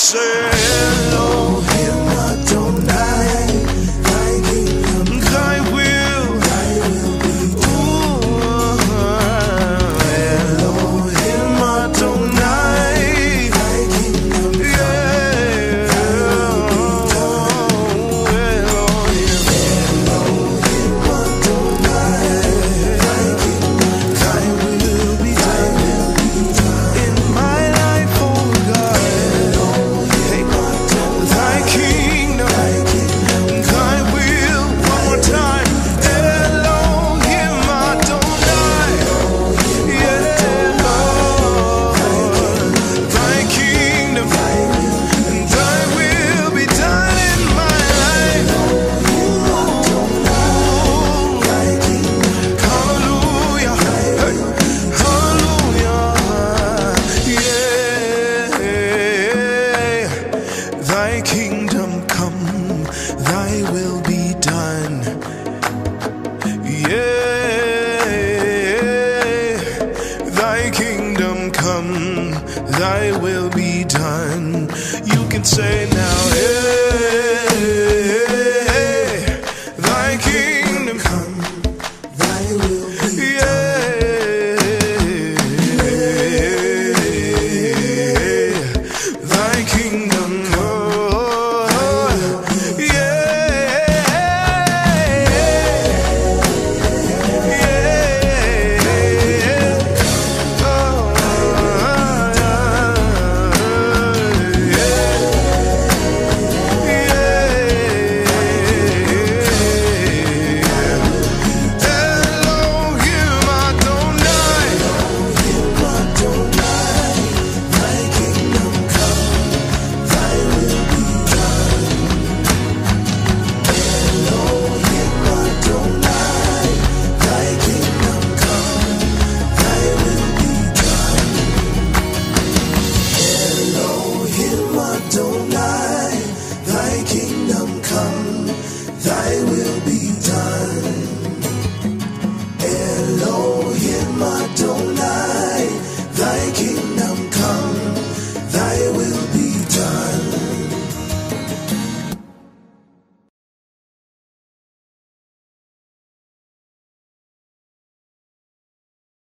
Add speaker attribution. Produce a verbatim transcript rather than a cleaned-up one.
Speaker 1: say Elohim Adonai, thy kingdom, thy will, thy will be done. Elohim Adonai, thy kingdom, yeah. Elohim, Elohim Adonai, thy kingdom, thy will be done in my life, oh God. Thy kingdom, thy will, one more time. Elohim Adonai, yeah. Thy kingdom, and thy will be done in my life. Hallelujah, hallelujah, yeah. Thy kingdom come, thy will be done. Yeah, thy kingdom come, thy will be done. You can say now, yeah.